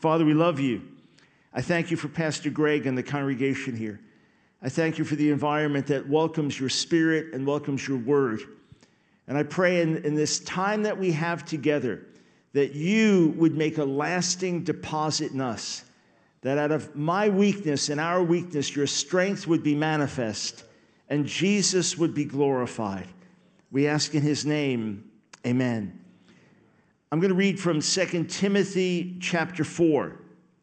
Father, we love you. I thank you for Pastor Greg and the congregation here. I thank you for the environment that welcomes your spirit and welcomes your word. And I pray in this time that we have together that you would make a lasting deposit in us, that out of my weakness and our weakness, your strength would be manifest and Jesus would be glorified. We ask in his name, amen. I'm going to read from 2 Timothy chapter 4.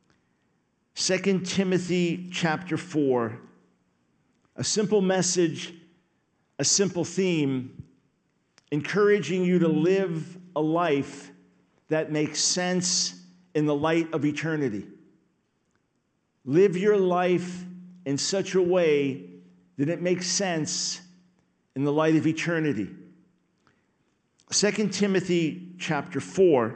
2 Timothy chapter 4. A simple message, a simple theme, encouraging you to live a life that makes sense in the light of eternity. Live your life in such a way that it makes sense in the light of eternity. 2 Timothy chapter 4,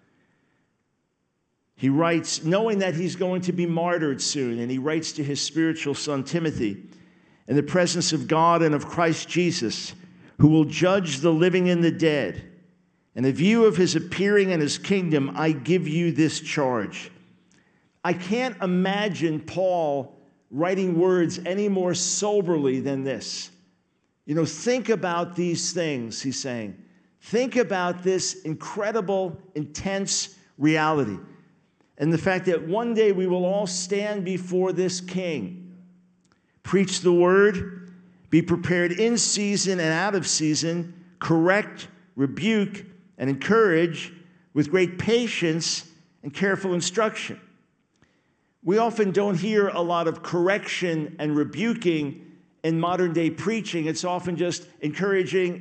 he writes, knowing that he's going to be martyred soon, and he writes to his spiritual son Timothy, in the presence of God and of Christ Jesus, who will judge the living and the dead. In the view of his appearing and his kingdom, I give you this charge. I can't imagine Paul writing words any more soberly than this. Think about these things, he's saying. Think about this incredible, intense reality. And the fact that one day we will all stand before this king. Preach the word, be prepared in season and out of season, correct, rebuke, and encourage with great patience and careful instruction. We often don't hear a lot of correction and rebuking in modern day preaching. It's often just encouraging.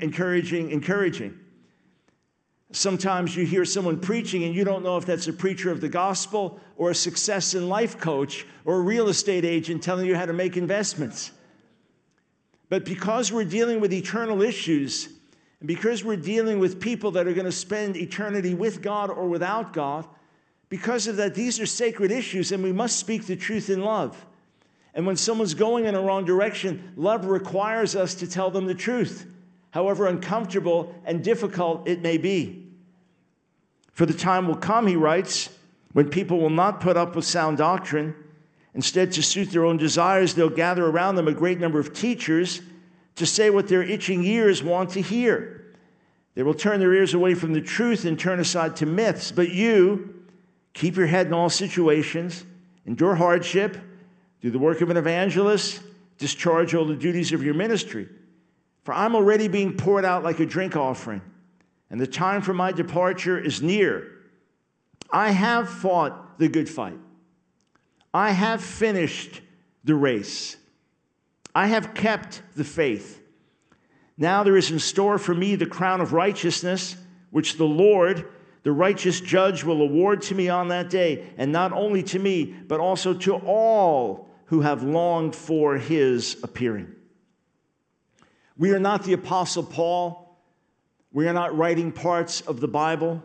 Sometimes you hear someone preaching and you don't know if that's a preacher of the gospel or a success in life coach or a real estate agent telling you how to make investments. But because we're dealing with eternal issues, and because we're dealing with people that are going to spend eternity with God or without God, because of that, these are sacred issues and we must speak the truth in love. And when someone's going in a wrong direction, love requires us to tell them the truth, however uncomfortable and difficult it may be. For the time will come, he writes, when people will not put up with sound doctrine. Instead, to suit their own desires, they'll gather around them a great number of teachers to say what their itching ears want to hear. They will turn their ears away from the truth and turn aside to myths. But you, keep your head in all situations, endure hardship, do the work of an evangelist, discharge all the duties of your ministry. For I'm already being poured out like a drink offering, and the time for my departure is near. I have fought the good fight. I have finished the race. I have kept the faith. Now there is in store for me the crown of righteousness, which the Lord, the righteous judge, will award to me on that day, and not only to me, but also to all who have longed for his appearing. We are not the Apostle Paul. We are not writing parts of the Bible.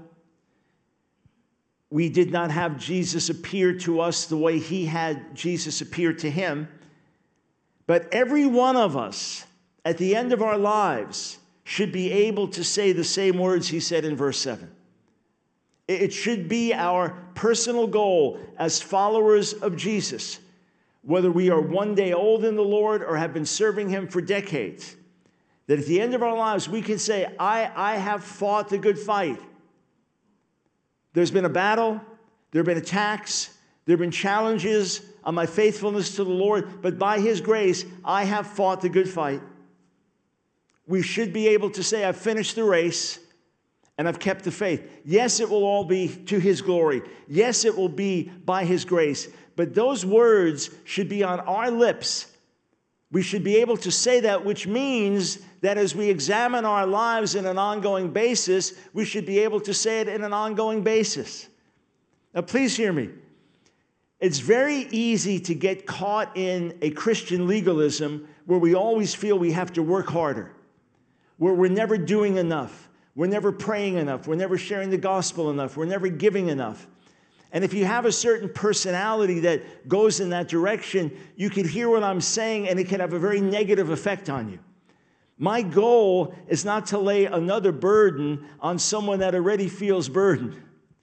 We did not have Jesus appear to us the way he had Jesus appear to him. But every one of us, at the end of our lives, should be able to say the same words he said in verse 7. It should be our personal goal as followers of Jesus, whether we are one day old in the Lord or have been serving him for decades, that at the end of our lives, we can say, I have fought the good fight. There's been a battle. There have been attacks. There have been challenges on my faithfulness to the Lord. But by his grace, I have fought the good fight. We should be able to say, I've finished the race and I've kept the faith. Yes, it will all be to his glory. Yes, it will be by his grace. But those words should be on our lips. We should be able to say that, which means that as we examine our lives in an ongoing basis, we should be able to say it in an ongoing basis. Now, please hear me. It's very easy to get caught in a Christian legalism where we always feel we have to work harder, where we're never doing enough, we're never praying enough, we're never sharing the gospel enough, we're never giving enough. And if you have a certain personality that goes in that direction, you can hear what I'm saying and it can have a very negative effect on you. My goal is not to lay another burden on someone that already feels burdened.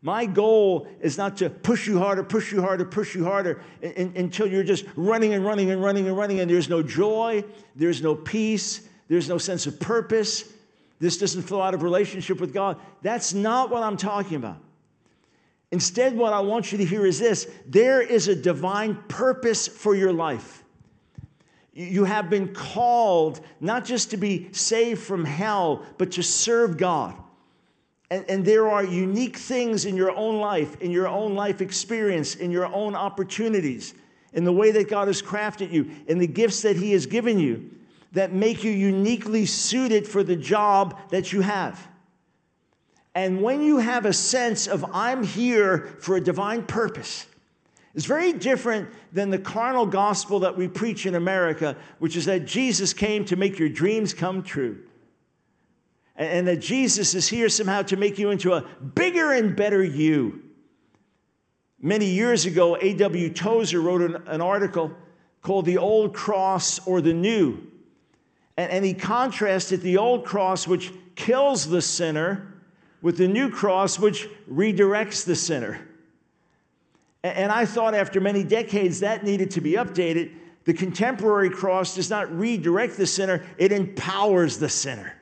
My goal is not to push you harder, push you harder, push you harder until you're just running and running and running and running, and there's no joy, there's no peace, there's no sense of purpose. This doesn't flow out of relationship with God. That's not what I'm talking about. Instead, what I want you to hear is this: there is a divine purpose for your life. You have been called not just to be saved from hell, but to serve God. And there are unique things in your own life experience, in your own opportunities, in the way that God has crafted you, in the gifts that He has given you, that make you uniquely suited for the job that you have. And when you have a sense of, I'm here for a divine purpose, it's very different than the carnal gospel that we preach in America, which is that Jesus came to make your dreams come true. And that Jesus is here somehow to make you into a bigger and better you. Many years ago, A.W. Tozer wrote an article called The Old Cross or the New. And he contrasted the old cross, which kills the sinner, with the new cross, which redirects the sinner. And I thought after many decades that needed to be updated. The contemporary cross does not redirect the sinner, it empowers the sinner.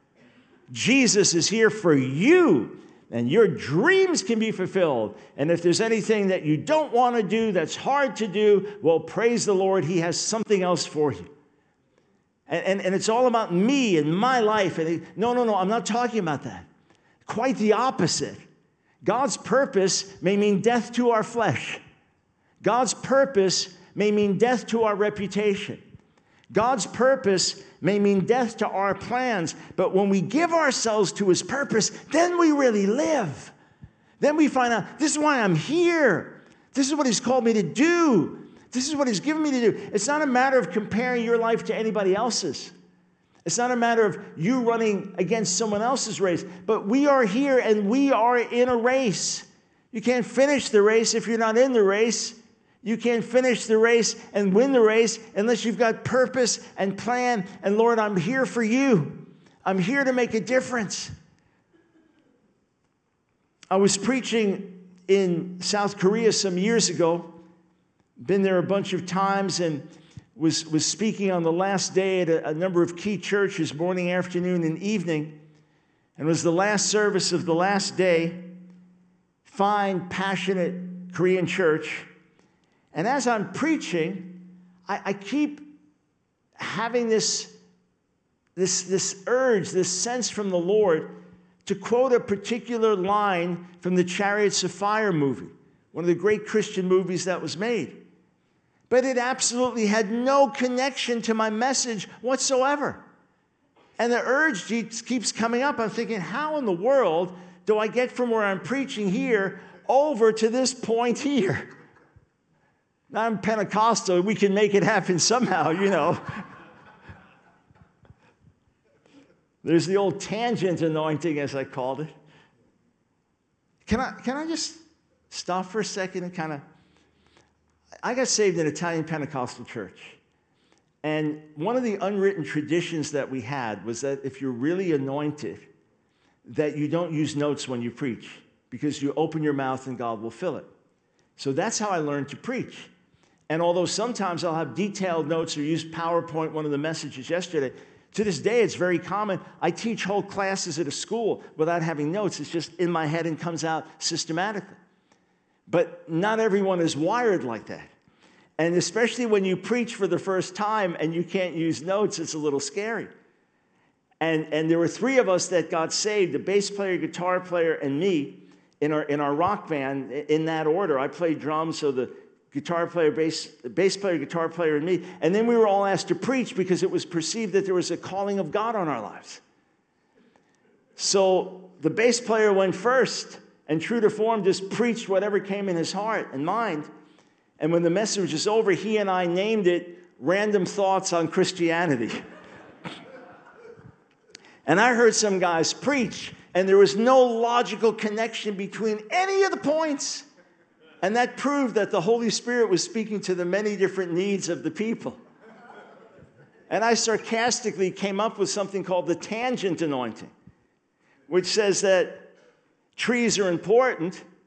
Jesus is here for you, and your dreams can be fulfilled. And if there's anything that you don't want to do, that's hard to do, well, praise the Lord, He has something else for you. And it's all about me and my life. And no, I'm not talking about that. Quite the opposite. God's purpose may mean death to our flesh. God's purpose may mean death to our reputation. God's purpose may mean death to our plans, but when we give ourselves to His purpose, then we really live. Then we find out, this is why I'm here. This is what He's called me to do. This is what He's given me to do. It's not a matter of comparing your life to anybody else's. It's not a matter of you running against someone else's race, but we are here and we are in a race. You can't finish the race if you're not in the race. You can't finish the race and win the race unless you've got purpose and plan. And Lord, I'm here for you. I'm here to make a difference. I was preaching in South Korea some years ago. Been there a bunch of times and was speaking on the last day at a number of key churches, morning, afternoon, and evening. And it was the last service of the last day. Fine, passionate Korean church. And as I'm preaching, I keep having this urge, this sense from the Lord to quote a particular line from the Chariots of Fire movie, one of the great Christian movies that was made. But it absolutely had no connection to my message whatsoever. And the urge keeps coming up. I'm thinking, how in the world do I get from where I'm preaching here over to this point here? Now, I'm Pentecostal. We can make it happen somehow, you know. There's the old tangent anointing, as I called it. Can I just stop for a second and kind of... I got saved in an Italian Pentecostal church. And one of the unwritten traditions that we had was that if you're really anointed, that you don't use notes when you preach, because you open your mouth and God will fill it. So that's how I learned to preach. And although sometimes I'll have detailed notes or use PowerPoint, one of the messages yesterday, to this day it's very common. I teach whole classes at a school without having notes. It's just in my head and comes out systematically. But not everyone is wired like that. And especially when you preach for the first time and you can't use notes, it's a little scary. And there were three of us that got saved, the bass player, guitar player, and me, in our rock band, in that order. I played drums, so the guitar player, bass player, guitar player, and me. And then we were all asked to preach because it was perceived that there was a calling of God on our lives. So the bass player went first, and true to form, just preached whatever came in his heart and mind. And when the message was over, he and I named it Random Thoughts on Christianity. And I heard some guys preach, and there was no logical connection between any of the points. And that proved that the Holy Spirit was speaking to the many different needs of the people. And I sarcastically came up with something called the tangent anointing, which says that trees are important,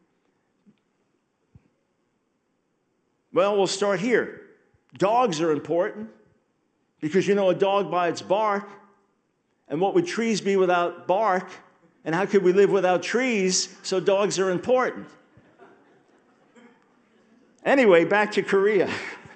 Well, we'll start here. Dogs are important because you know a dog by its bark. And what would trees be without bark? And how could we live without trees? So dogs are important. Anyway, back to Korea.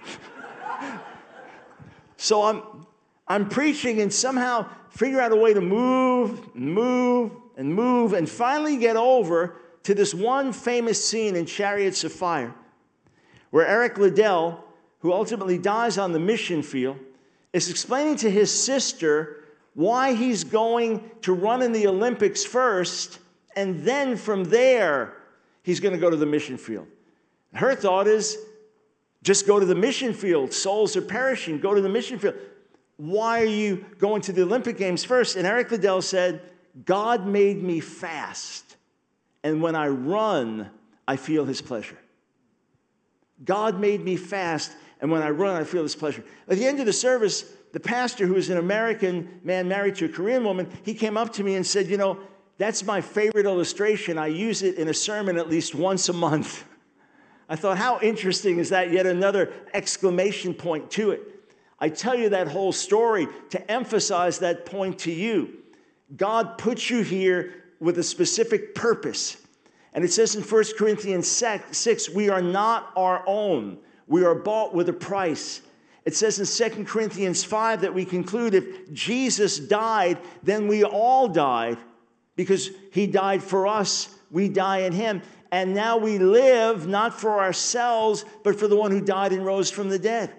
So I'm preaching and somehow figure out a way to move, and finally get over to this one famous scene in Chariots of Fire, where Eric Liddell, who ultimately dies on the mission field, is explaining to his sister why he's going to run in the Olympics first, and then from there, he's going to go to the mission field. Her thought is, just go to the mission field. Souls are perishing. Go to the mission field. Why are you going to the Olympic Games first? And Eric Liddell said, God made me fast, and when I run, I feel his pleasure. God made me fast, and when I run, I feel his pleasure. At the end of the service, the pastor, who is an American man married to a Korean woman, he came up to me and said, you know, that's my favorite illustration. I use it in a sermon at least once a month. I thought, how interesting is that? Yet another exclamation point to it. I tell you that whole story to emphasize that point to you. God put you here with a specific purpose. And it says in 1 Corinthians 6, we are not our own. We are bought with a price. It says in 2 Corinthians 5 that we conclude if Jesus died, then we all died because he died for us. We die in him. And now we live not for ourselves, but for the one who died and rose from the dead.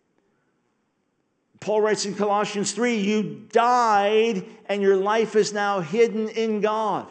Paul writes in Colossians 3, you died and your life is now hidden in God.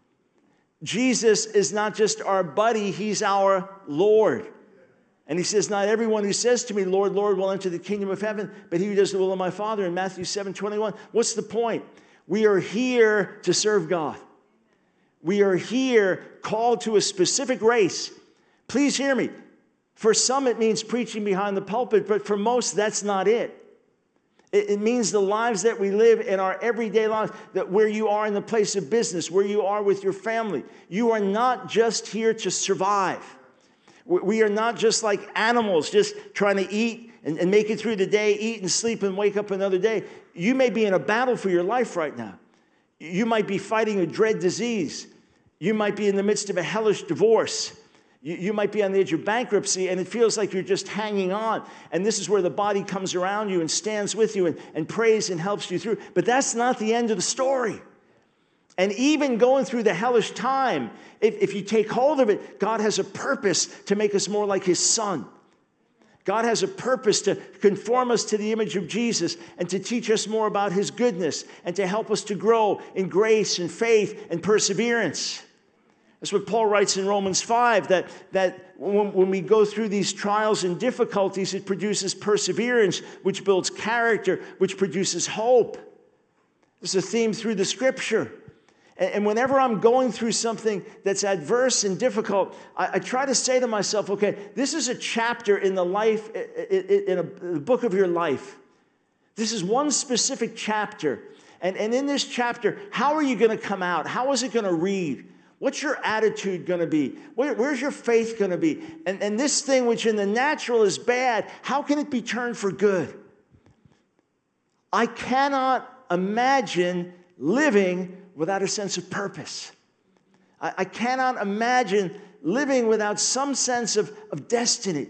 Jesus is not just our buddy, he's our Lord. And he says, not everyone who says to me, Lord, Lord, will enter the kingdom of heaven, but he who does the will of my Father, in Matthew 7:21. What's the point? We are here to serve God. We are here called to a specific race. Please hear me. For some, it means preaching behind the pulpit, but for most, that's not it. It means the lives that we live in our everyday lives, that where you are in the place of business, where you are with your family. You are not just here to survive. We are not just like animals, just trying to eat and make it through the day, eat and sleep and wake up another day. You may be in a battle for your life right now. You might be fighting a dread disease. You might be in the midst of a hellish divorce. You might be on the edge of bankruptcy, and it feels like you're just hanging on. And this is where the body comes around you and stands with you and prays and helps you through. But that's not the end of the story. And even going through the hellish time, if you take hold of it, God has a purpose to make us more like his Son. God has a purpose to conform us to the image of Jesus and to teach us more about his goodness and to help us to grow in grace and faith and perseverance. That's what Paul writes in Romans 5, that when we go through these trials and difficulties, it produces perseverance, which builds character, which produces hope. It's a theme through the Scripture. And whenever I'm going through something that's adverse and difficult, I try to say to myself, okay, this is a chapter in the life, in a book of your life. This is one specific chapter. And in this chapter, how are you going to come out? How is it going to read? What's your attitude going to be? Where's your faith going to be? And this thing, which in the natural is bad, how can it be turned for good? I cannot imagine living without a sense of purpose. I cannot imagine living without some sense of destiny.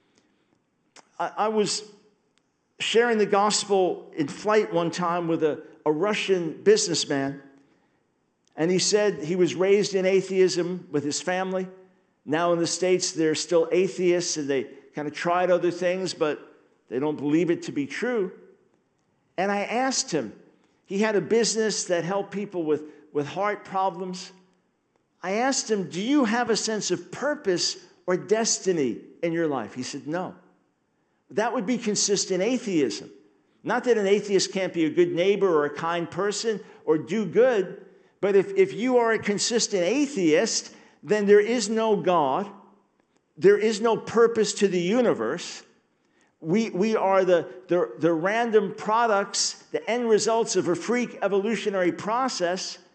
I was sharing the gospel in flight one time with a Russian businessman. And he said he was raised in atheism with his family. Now in the States, they're still atheists, and they kind of tried other things, but they don't believe it to be true. And I asked him, he had a business that helped people with heart problems. I asked him, do you have a sense of purpose or destiny in your life? He said, no. That would be consistent atheism. Not that an atheist can't be a good neighbor or a kind person or do good, but if you are a consistent atheist, then there is no God. There is no purpose to the universe. We are the random products, the end results of a freak evolutionary process.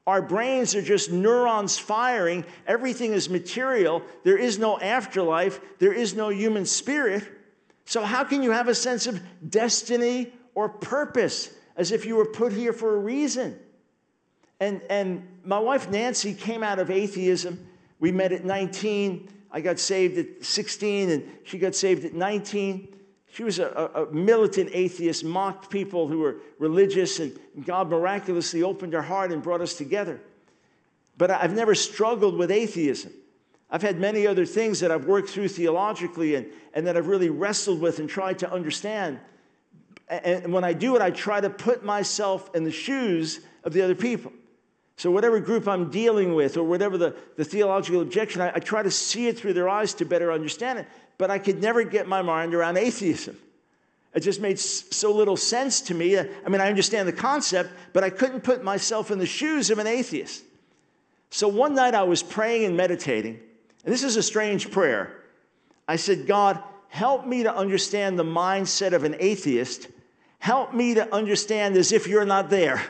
Our brains are just neurons firing. Everything is material. There is no afterlife. There is no human spirit. So how can you have a sense of destiny or purpose, as if you were put here for a reason? And my wife Nancy came out of atheism. We met at 19. I got saved at 16, and she got saved at 19. She was a militant atheist, mocked people who were religious, and God miraculously opened her heart and brought us together. But I've never struggled with atheism. I've had many other things that I've worked through theologically and that I've really wrestled with and tried to understand. And when I do it, I try to put myself in the shoes of the other people. So whatever group I'm dealing with, or whatever the theological objection, I try to see it through their eyes to better understand it. But I could never get my mind around atheism. It just made so little sense to me. I mean, I understand the concept, but I couldn't put myself in the shoes of an atheist. So one night I was praying and meditating, and this is a strange prayer. I said, God, help me to understand the mindset of an atheist. Help me to understand as if you're not there.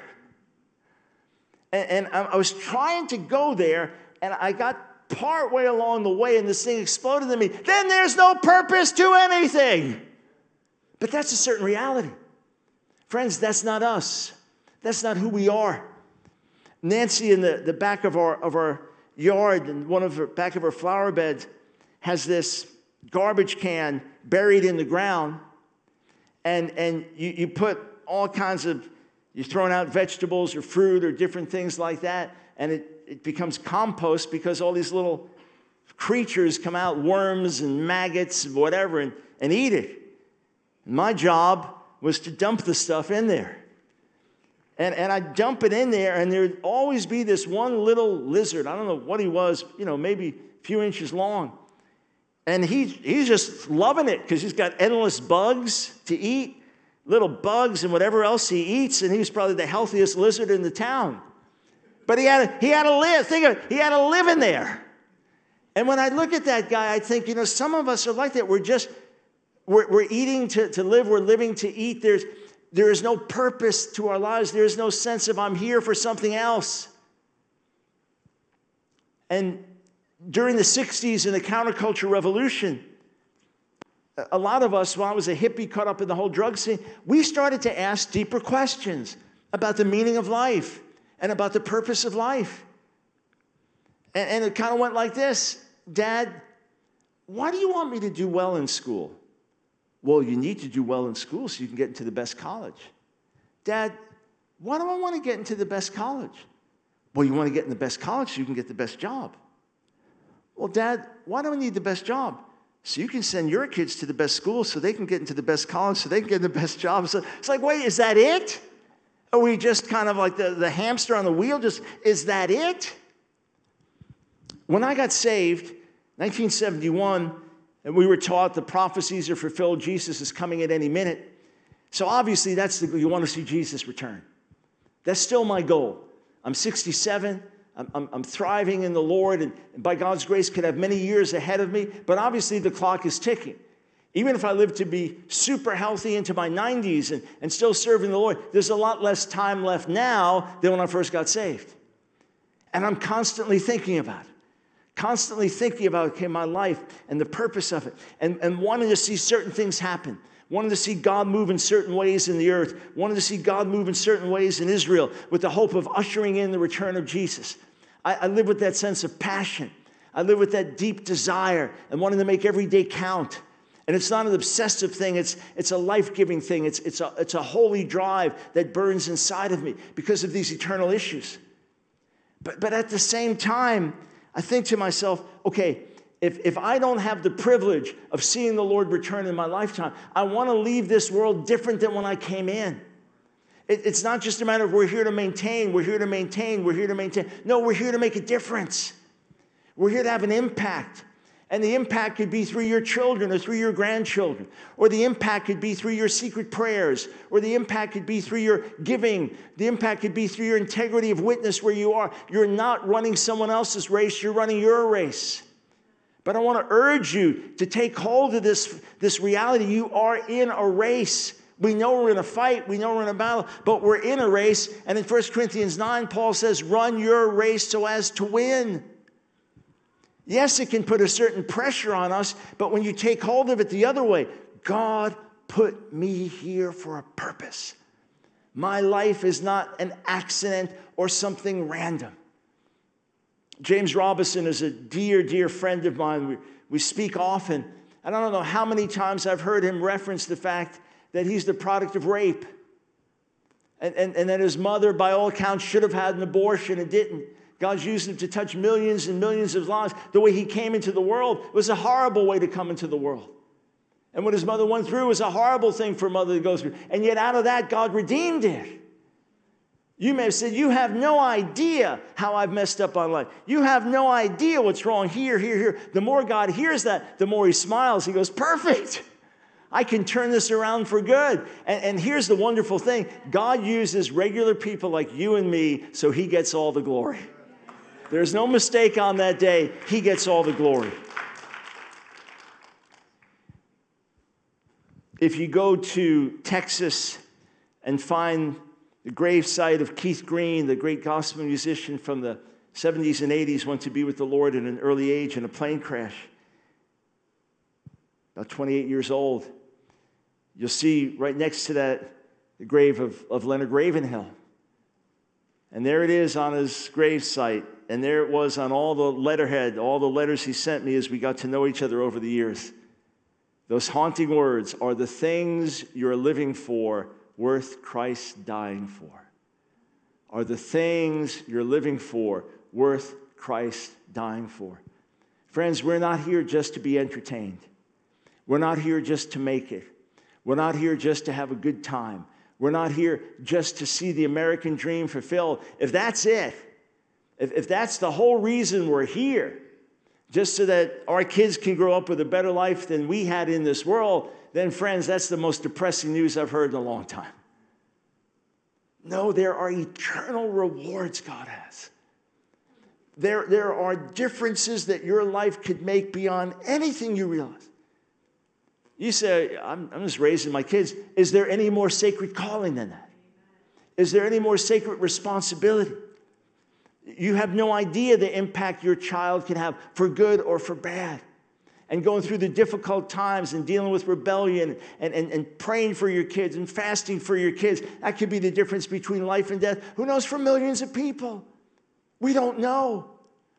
And I was trying to go there, and I got part way along the way, and this thing exploded in me. Then there's no purpose to anything. But that's a certain reality. Friends, that's not us. That's not who we are. Nancy, in the back of our yard, and back of her flower bed, has this garbage can buried in the ground, and you put all kinds of, you're throwing out vegetables or fruit or different things like that, and it becomes compost because all these little creatures come out, worms and maggots and whatever, and eat it. And my job was to dump the stuff in there. And I'd dump it in there, and there'd always be this one little lizard. I don't know what he was, maybe a few inches long. And he's just loving it because he's got endless bugs to eat, little bugs and whatever else he eats, and he was probably the healthiest lizard in the town. But he had to live. Think of it, he had to live in there. And when I look at that guy, I think, some of us are like that. We're eating to live. We're living to eat. There is no purpose to our lives. There is no sense of I'm here for something else. And during the 60s and the counterculture revolution, a lot of us, when I was a hippie caught up in the whole drug scene, we started to ask deeper questions about the meaning of life and about the purpose of life. And it kind of went like this. Dad, why do you want me to do well in school? Well, you need to do well in school so you can get into the best college. Dad, why do I want to get into the best college? Well, you want to get in the best college so you can get the best job. Well, Dad, why do I need the best job? So you can send your kids to the best school so they can get into the best college, so they can get the best job. So it's like, wait, is that it? Are we just kind of like the hamster on the wheel? Is that it? When I got saved, 1971, and we were taught the prophecies are fulfilled, Jesus is coming at any minute. So obviously you want to see Jesus return. That's still my goal. I'm 67. I'm thriving in the Lord, and by God's grace could have many years ahead of me, but obviously the clock is ticking. Even if I live to be super healthy into my 90s and still serving the Lord, there's a lot less time left now than when I first got saved. And I'm constantly thinking about it. Okay, my life and the purpose of it, and wanting to see certain things happen. Wanted to see God move in certain ways in the earth. Wanted to see God move in certain ways in Israel with the hope of ushering in the return of Jesus. I live with that sense of passion. I live with that deep desire and wanting to make every day count. And it's not an obsessive thing. It's a life-giving thing. It's a holy drive that burns inside of me because of these eternal issues. But at the same time, I think to myself, okay, if I don't have the privilege of seeing the Lord return in my lifetime, I want to leave this world different than when I came in. It's not just a matter of we're here to maintain. No, we're here to make a difference. We're here to have an impact. And the impact could be through your children or through your grandchildren. Or the impact could be through your secret prayers. Or the impact could be through your giving. The impact could be through your integrity of witness where you are. You're not running someone else's race. You're running your race. But I want to urge you to take hold of this reality. You are in a race We know we're in a fight. We know we're in a battle, but we're in a race. And in 1 Corinthians 9, Paul says, run your race so as to win. Yes, it can put a certain pressure on us, but when you take hold of it the other way, God put me here for a purpose. My life is not an accident or something random. James Robison is a dear, dear friend of mine. We speak often. And I don't know how many times I've heard him reference the fact that he's the product of rape. And that his mother, by all accounts, should have had an abortion and didn't. God's used him to touch millions and millions of lives. The way he came into the world was a horrible way to come into the world. And what his mother went through was a horrible thing for a mother to go through. And yet out of that, God redeemed it. You may have said, you have no idea how I've messed up on life. You have no idea what's wrong here. The more God hears that, the more he smiles. He goes, perfect. I can turn this around for good. And here's the wonderful thing. God uses regular people like you and me, so he gets all the glory. There's no mistake on that day. He gets all the glory. If you go to Texas and find the gravesite of Keith Green, the great gospel musician from the 70s and 80s, went to be with the Lord at an early age in a plane crash, about 28 years old. You'll see right next to that the grave of Leonard Ravenhill. And there it is on his gravesite. And there it was on all the letterhead, all the letters he sent me as we got to know each other over the years. Those haunting words, are the things you're living for worth Christ dying for? Are the things you're living for worth Christ dying for? Friends, we're not here just to be entertained. We're not here just to make it. We're not here just to have a good time. We're not here just to see the American dream fulfilled. If that's it, if that's the whole reason we're here, just so that our kids can grow up with a better life than we had in this world, then friends, that's the most depressing news I've heard in a long time. No, there are eternal rewards God has. There are differences that your life could make beyond anything you realize. You say, I'm just raising my kids. Is there any more sacred calling than that? Is there any more sacred responsibility? You have no idea the impact your child can have for good or for bad. And going through the difficult times and dealing with rebellion and praying for your kids and fasting for your kids, that could be the difference between life and death. Who knows, for millions of people? We don't know.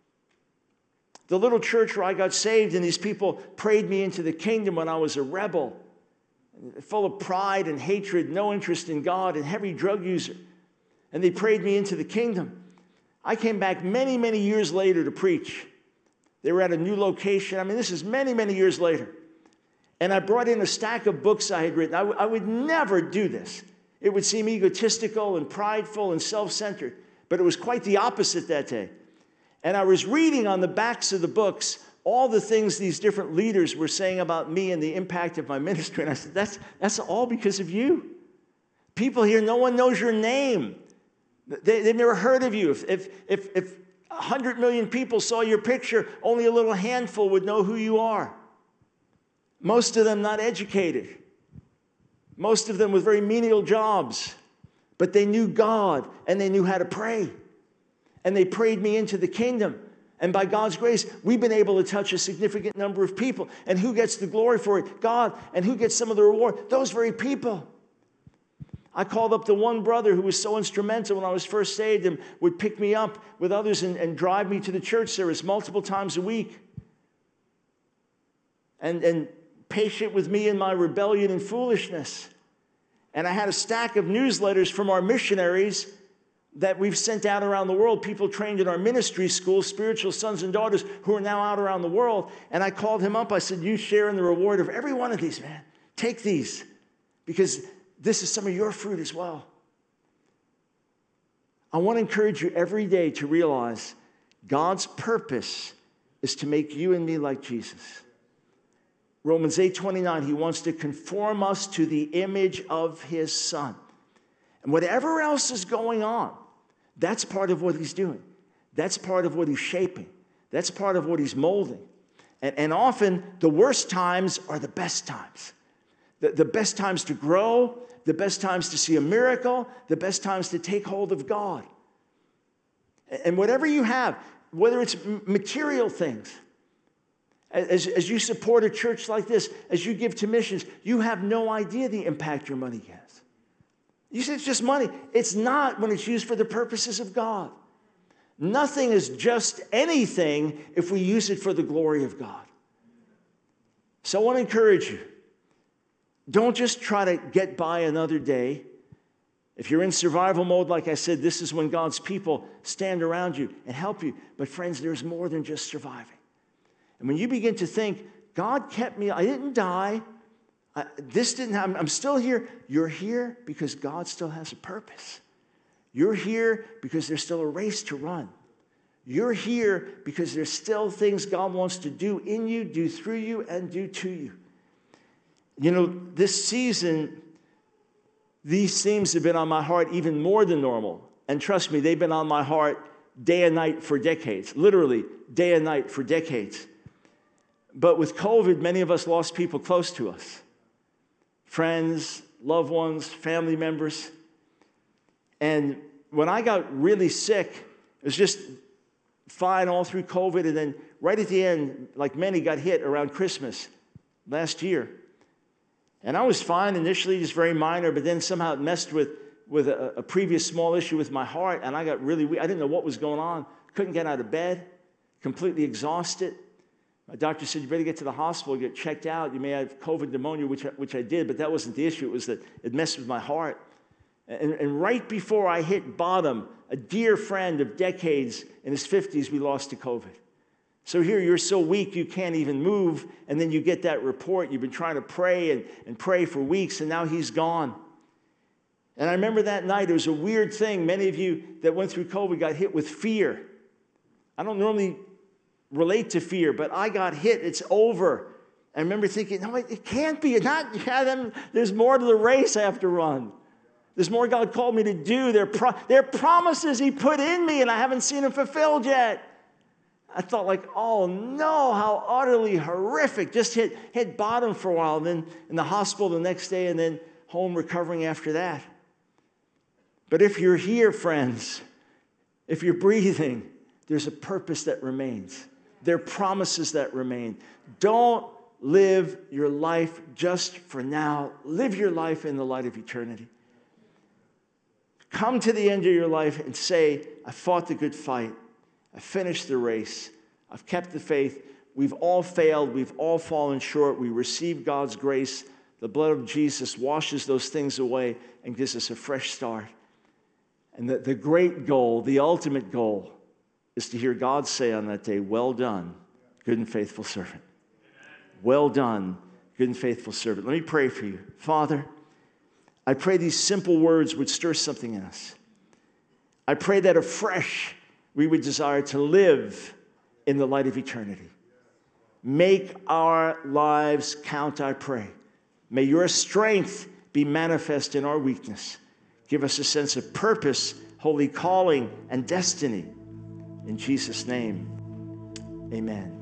The little church where I got saved, and these people prayed me into the kingdom when I was a rebel, full of pride and hatred, no interest in God, and heavy drug user. And they prayed me into the kingdom. I came back many, many years later to preach. They were at a new location. I mean, this is many, many years later. And I brought in a stack of books I had written. I would never do this. It would seem egotistical and prideful and self-centered. But it was quite the opposite that day. And I was reading on the backs of the books all the things these different leaders were saying about me and the impact of my ministry. And I said, that's all because of you. People here, no one knows your name. They've never heard of you. If 100 million people saw your picture, only a little handful would know who you are. Most of them not educated. Most of them with very menial jobs. But they knew God and they knew how to pray. And they prayed me into the kingdom. And by God's grace, we've been able to touch a significant number of people. And who gets the glory for it? God. And who gets some of the reward? Those very people. I called up the one brother who was so instrumental when I was first saved and would pick me up with others and drive me to the church service multiple times a week. And patient with me in my rebellion and foolishness. And I had a stack of newsletters from our missionaries that we've sent out around the world, people trained in our ministry schools, spiritual sons and daughters who are now out around the world. And I called him up. I said, you share in the reward of every one of these, man. Take these, because this is some of your fruit as well. I want to encourage you every day to realize God's purpose is to make you and me like Jesus. Romans 8:29, he wants to conform us to the image of his Son. And whatever else is going on, that's part of what he's doing. That's part of what he's shaping. That's part of what he's molding. And often, the worst times are the best times. the best times to grow, the best times to see a miracle, the best times to take hold of God. And whatever you have, whether it's material things, as you support a church like this, as you give to missions, you have no idea the impact your money has. You say it's just money. It's not when it's used for the purposes of God. Nothing is just anything if we use it for the glory of God. So I want to encourage you. Don't just try to get by another day. If you're in survival mode, like I said, this is when God's people stand around you and help you. But friends, there's more than just surviving. And when you begin to think, God kept me, I didn't die, this didn't happen, I'm still here. You're here because God still has a purpose. You're here because there's still a race to run. You're here because there's still things God wants to do in you, do through you, and do to you. You know, this season, these themes have been on my heart even more than normal. And trust me, they've been on my heart day and night for decades. Literally, day and night for decades. But with COVID, many of us lost people close to us. Friends, loved ones, family members. And when I got really sick, it was just fine all through COVID. And then right at the end, like many, got hit around Christmas last year. And I was fine initially, just very minor, but then somehow it messed with a previous small issue with my heart, and I got really weak. I didn't know what was going on. Couldn't get out of bed, completely exhausted. My doctor said, you better get to the hospital, get checked out. You may have COVID pneumonia, which I did, but that wasn't the issue. It was that it messed with my heart. And right before I hit bottom, a dear friend of decades in his 50s, we lost to COVID. So here you're so weak you can't even move, and then you get that report. You've been trying to pray and pray for weeks, and now he's gone. And I remember that night, it was a weird thing. Many of you that went through COVID got hit with fear. I don't normally relate to fear, but I got hit. It's over. I remember thinking, no, it can't be. There's more to the race I have to run. There's more God called me to do. There are promises he put in me, and I haven't seen them fulfilled yet. I thought like, oh no, how utterly horrific. Just hit bottom for a while, and then in the hospital the next day, and then home recovering after that. But if you're here, friends, if you're breathing, there's a purpose that remains. There are promises that remain. Don't live your life just for now. Live your life in the light of eternity. Come to the end of your life and say, I fought the good fight. I finished the race. I've kept the faith. We've all failed. We've all fallen short. We receive God's grace. The blood of Jesus washes those things away and gives us a fresh start. And the great goal, the ultimate goal, is to hear God say on that day, well done, good and faithful servant. Well done, good and faithful servant. Let me pray for you. Father, I pray these simple words would stir something in us. I pray that afresh we would desire to live in the light of eternity. Make our lives count, I pray. May your strength be manifest in our weakness. Give us a sense of purpose, holy calling, and destiny. In Jesus' name, amen.